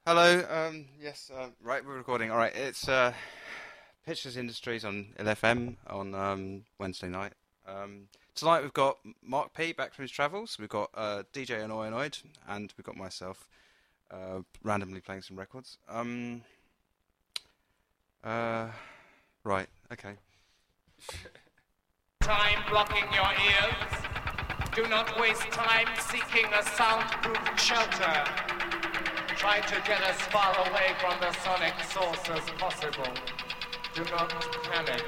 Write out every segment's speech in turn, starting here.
Hello. Yes. Right, we're recording. All right. It's Pictures Industries on LFM on Wednesday night. Tonight we've got Mark P back from his travels. We've got DJ Annoyed, and we've got myself randomly playing some records. Right. Okay. Time blocking your ears. Do not waste time seeking a soundproof shelter. Try to get as far away from the sonic source as possible. Do not panic.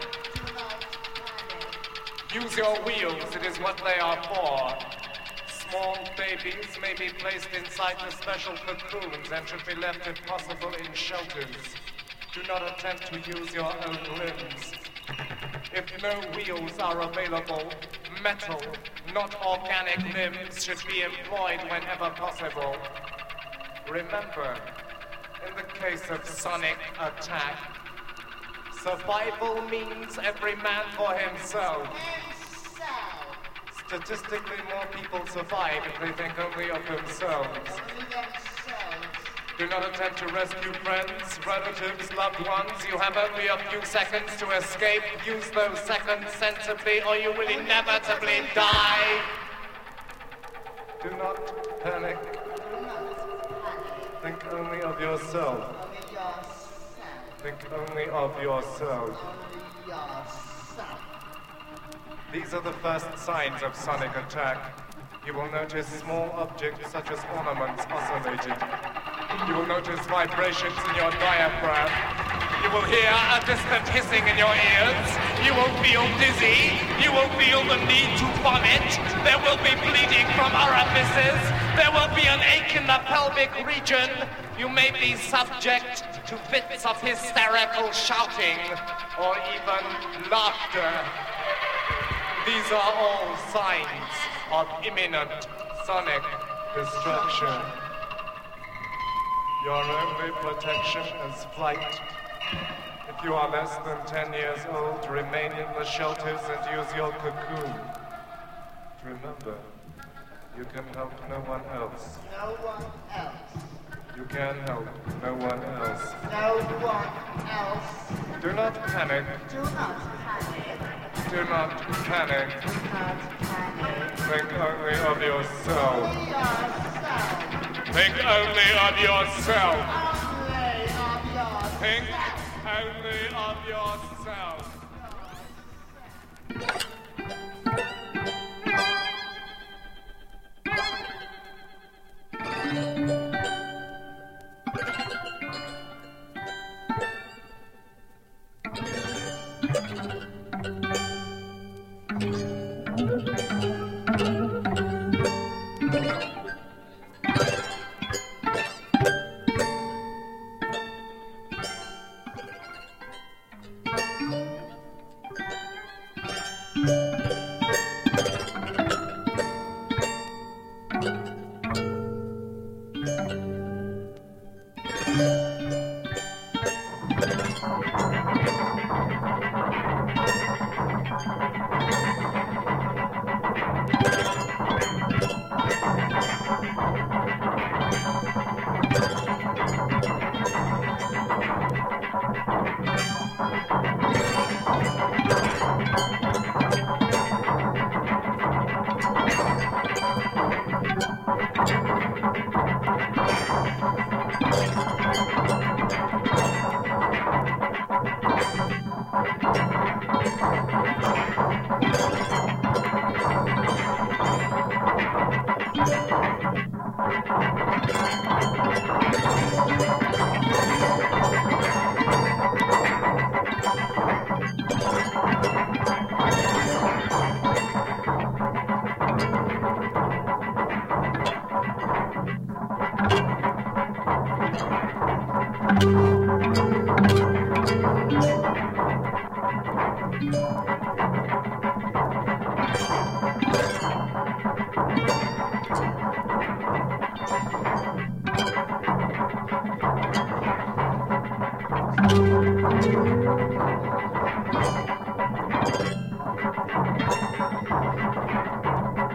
Use your wheels, it is what they are for. Small babies may be placed inside the special cocoons and should be left if possible in shelters. Do not attempt to use your own limbs. If no wheels are available, metal, not organic limbs should be employed whenever possible. Remember, in the case of sonic attack, survival means every man for himself. Statistically, more people survive if they think only of themselves. Do not attempt to rescue friends, relatives, loved ones. You have only a few seconds to escape. Use those seconds sensibly or you will inevitably die. Do not panic. Think only of yourself. Think only of yourself. These are the first signs of sonic attack. You will notice small objects such as ornaments oscillating. You will notice vibrations in your diaphragm. You will hear a distant hissing in your ears. You will feel dizzy. You will feel the need to vomit. There will be bleeding from orifices. There will be an ache in the pelvic region. You may be subject to fits of hysterical shouting or even laughter. These are all signs of imminent sonic destruction. Your only protection is flight. If you are less than 10 years old, remain in the shelters and use your cocoon. Remember, you can help no one else. No one else. You can help no one else. No one else. Do not panic. Do not panic. Do not panic. Do not panic. Think only of yourself. Yourself. Think only of yourself. Only of yourself. Think only of yourself.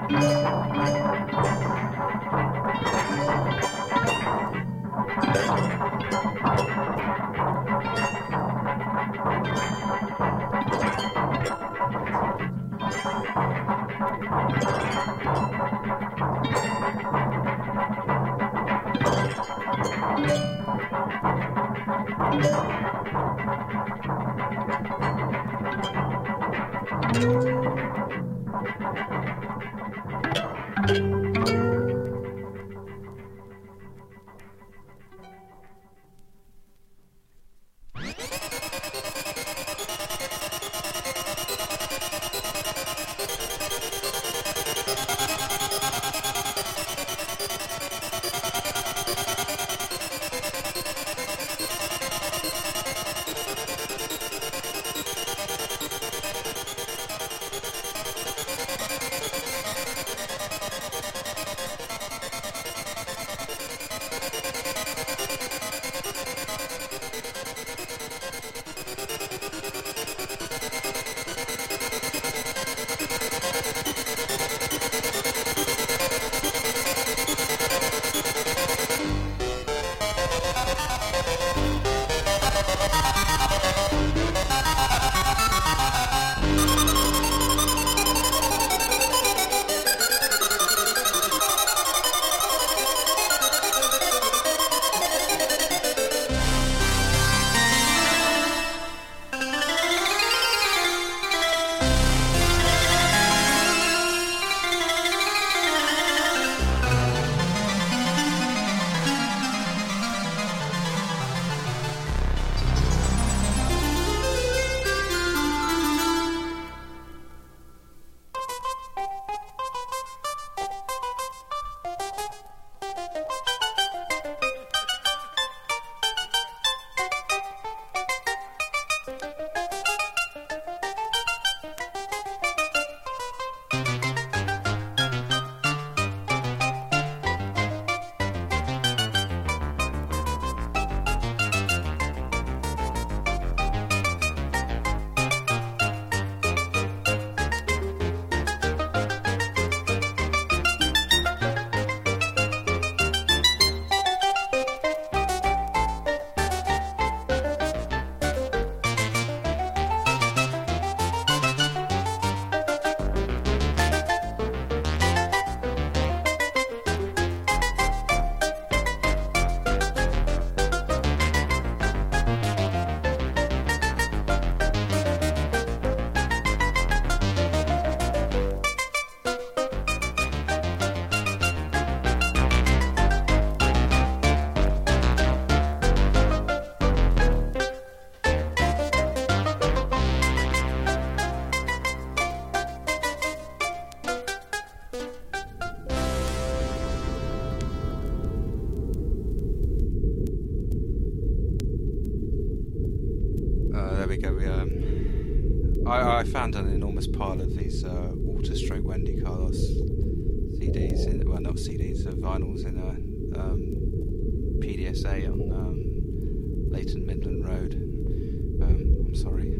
Thank you. There we go. I found an enormous pile of these Walter Stroke Wendy Carlos CDs, well not CDs, vinyls in a PDSA on Leighton Midland Road. I'm sorry.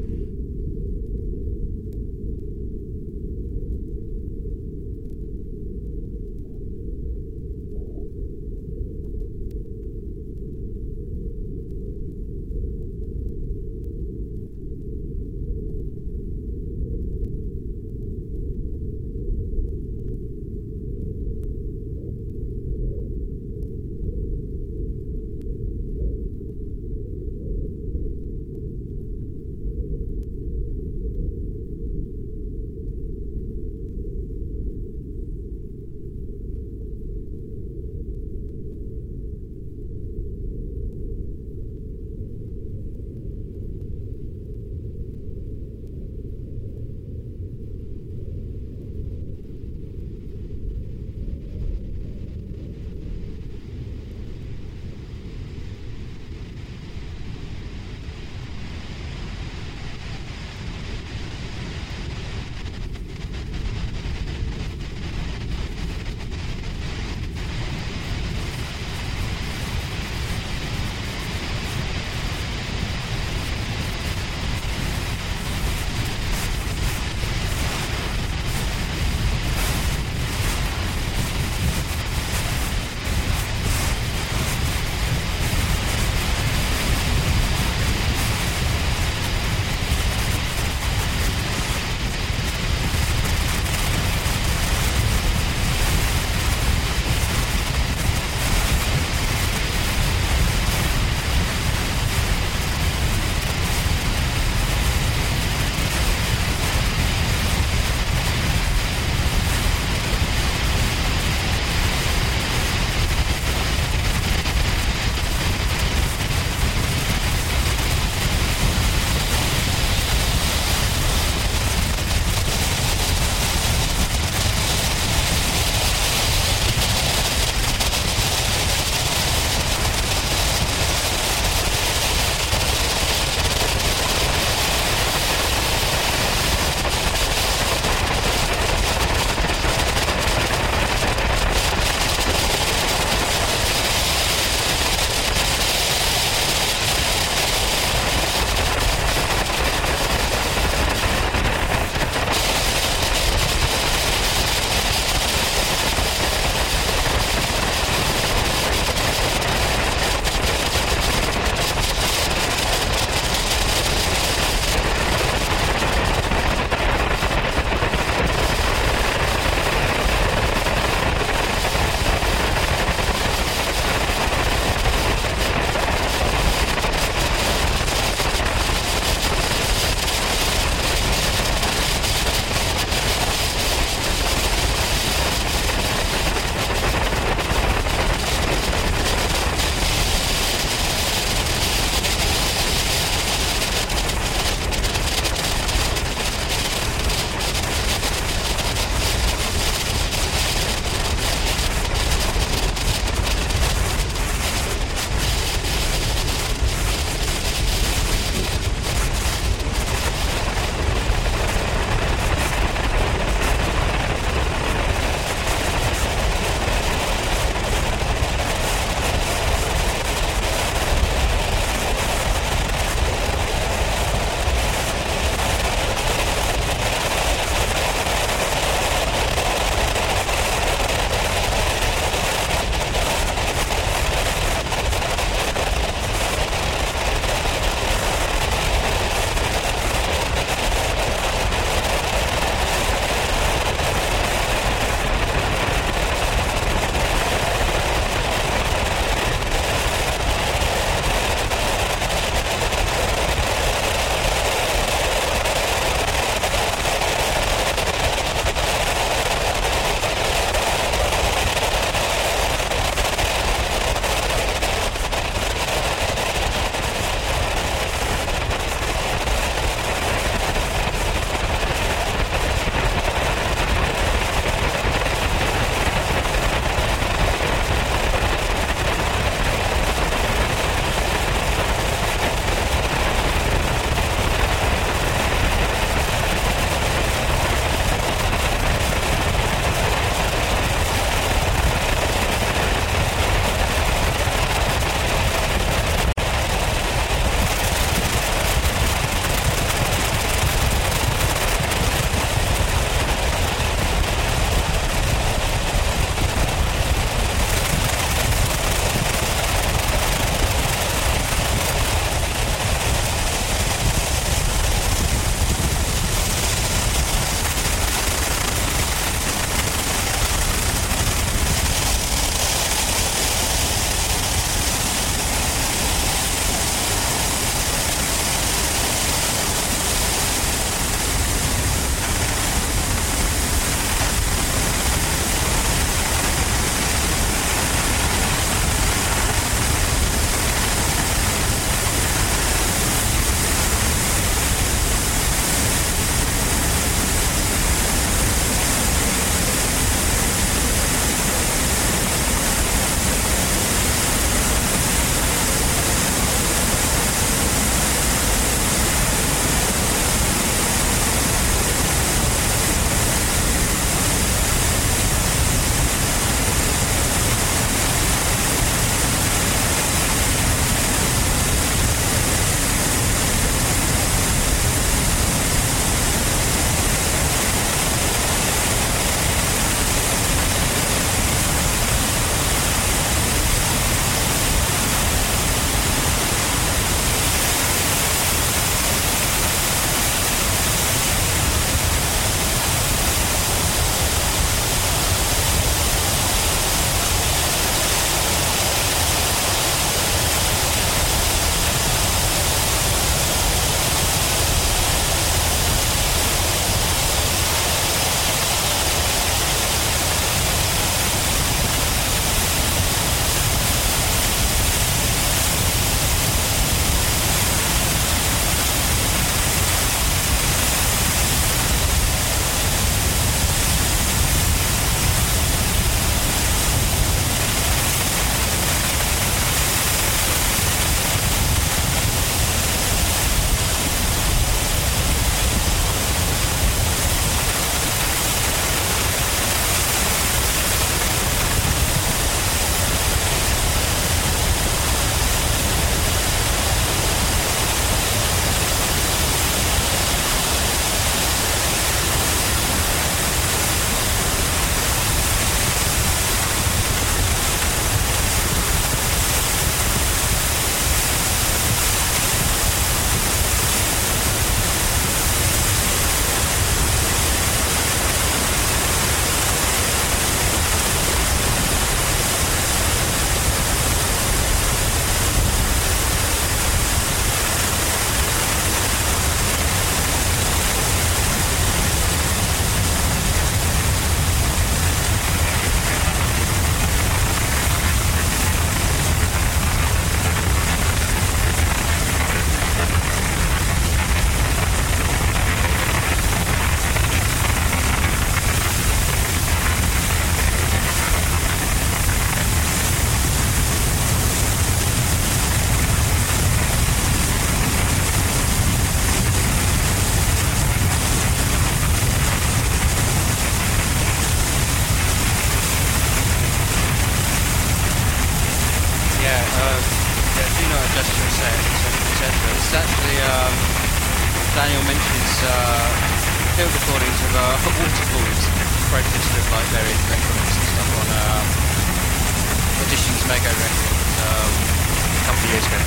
etc. This is actually, Daniel mentions field recordings of waterfalls, created to look like various electronics and stuff on Audition's Mega Records a couple of years ago.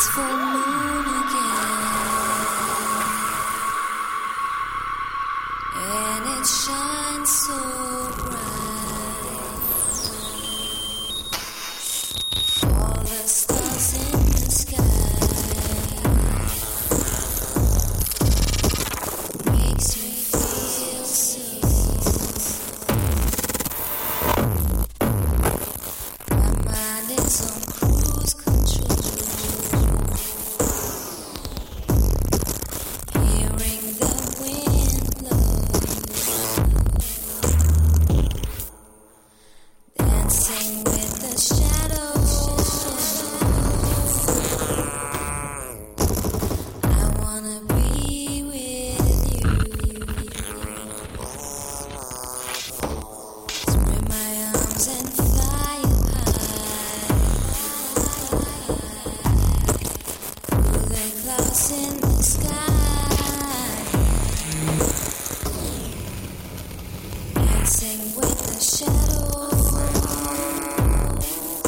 this full moon again, and it shines so bright. All the stars in the sky makes me feel so. My mind is on cruise control, hearing the wind blow, dancing with the shadows. I wanna be with you. Spread my arms and fly high through the clouds in the sky, dancing with the shadows.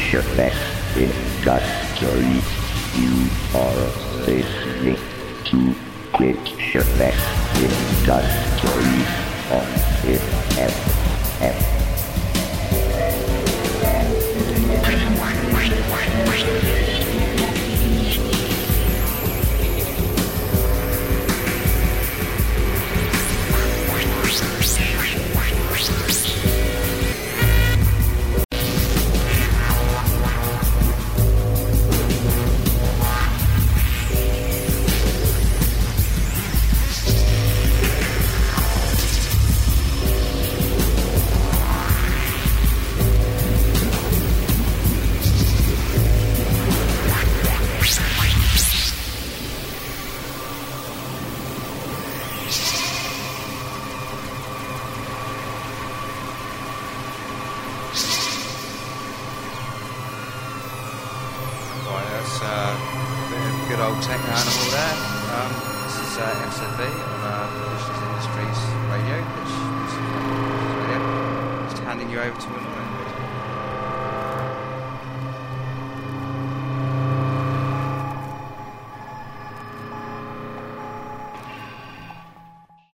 Effect Industries. You are listening to Pitch Effect Industries on FM. Good old techno animal there. This is FZV on Pitches Industries Radio. Just handing you over to him.